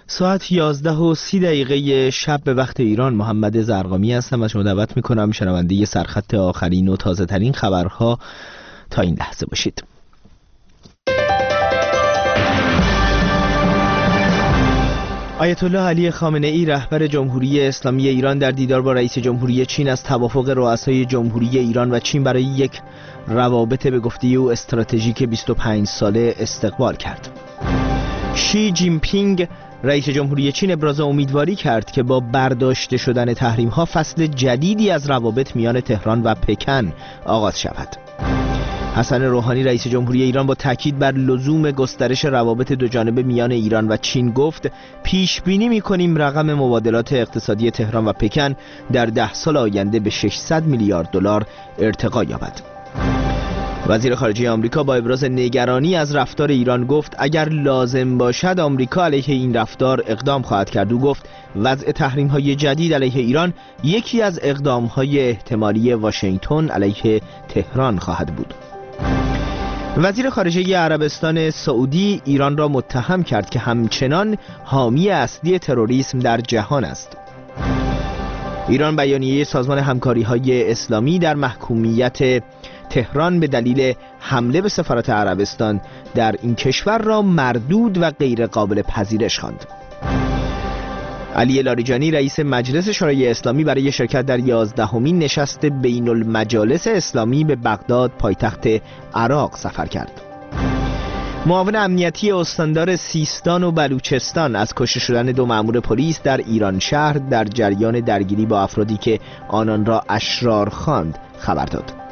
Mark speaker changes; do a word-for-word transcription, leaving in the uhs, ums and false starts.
Speaker 1: ساعت یازده و سی دقیقه شب به وقت ایران. محمد زرقامی هستم و شما دعوت میکنم شنونده سرخط آخرین و تازه ترین خبرها تا این لحظه باشید. آیت الله علی خامنه ای رهبر جمهوری اسلامی ایران در دیدار با رئیس جمهوری چین از توافق رؤسای جمهوری ایران و چین برای یک روابط به گفته او استراتژیک بیست و پنج ساله استقبال کرد. شی جین پینگ رئیس جمهوری چین ابراز امیدواری کرد که با برداشته شدن تحریم‌ها فصل جدیدی از روابط میان تهران و پکن آغاز شود. حسن روحانی رئیس جمهوری ایران با تاکید بر لزوم گسترش روابط دوجانبه میان ایران و چین گفت پیش بینی می‌کنیم رقم مبادلات اقتصادی تهران و پکن در ده سال آینده به ششصد میلیارد دلار ارتقا یابد. وزیر خارجه آمریکا با ابراز نگرانی از رفتار ایران گفت اگر لازم باشد آمریکا علیه این رفتار اقدام خواهد کرد. او گفت وضع تحریم‌های جدید علیه ایران یکی از اقدام‌های احتمالی واشنگتن علیه تهران خواهد بود. وزیر خارجه عربستان سعودی ایران را متهم کرد که همچنان حامی اصلی تروریسم در جهان است. ایران بیانیه سازمان همکاری‌های اسلامی در محکومیت تهران به دلیل حمله به سفارت عربستان در این کشور را مردود و غیر قابل پذیرش خواند. علی لاریجانی رئیس مجلس شورای اسلامی برای شرکت در یازدهمین نشست بین المجالس اسلامی به بغداد پایتخت عراق سفر کرد. معاون امنیتی استاندار سیستان و بلوچستان از کشته شدن دو مأمور پلیس در ایران شهر در جریان درگیری با افرادی که آنان را اشرار خواند خبر داد.